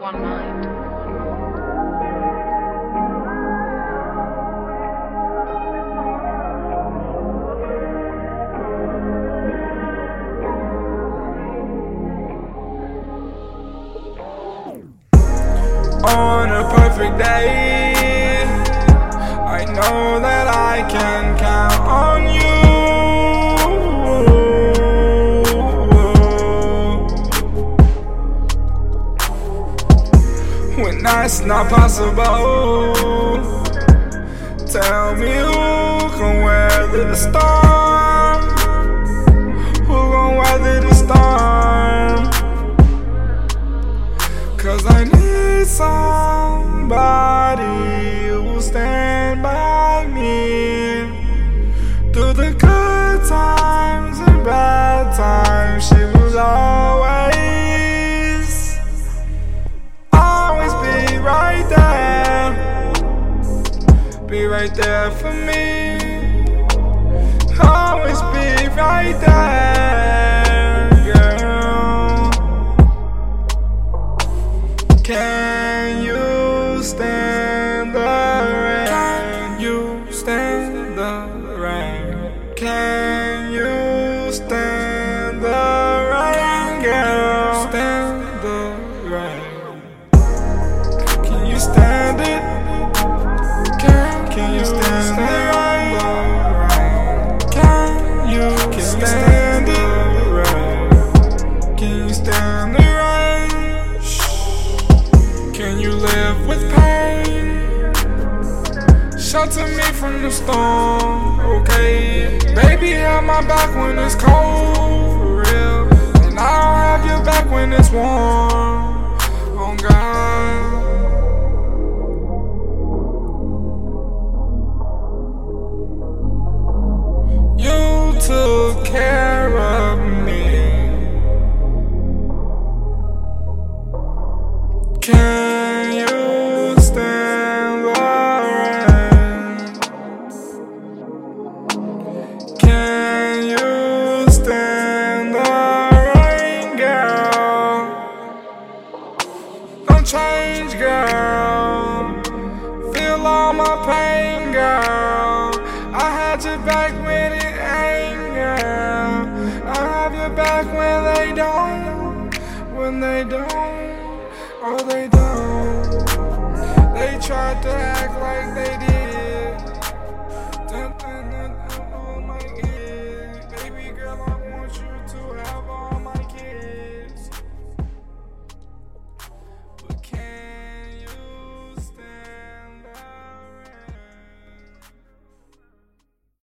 One Mind. On a perfect day, I know that I can count on you. When that's not possible, tell me who can weather the storm. Who gon' weather the storm? 'Cause I need somebody who will stand by me through the good times and bad times. She will always be right there for me. Always be right there, girl. Can you stand the rain? Can you stand the rain? Can you stand the rain, girl? Stand the rain. Can you stand it? Can you stand the rain? Can you stand the rain? Can you stand the rain? Can you live with pain? Shelter me from the storm, okay? Baby, have my back when it's cold, for real. And I'll have your back when it's warm, oh God. You took care of me. Can you stand the rain? Can you stand the rain, girl? Don't change, girl. Feel all my pain, girl. I had your back when it ain't, girl. I have your back when they don't. When they don't. Oh, they don't. They tried to act like they did.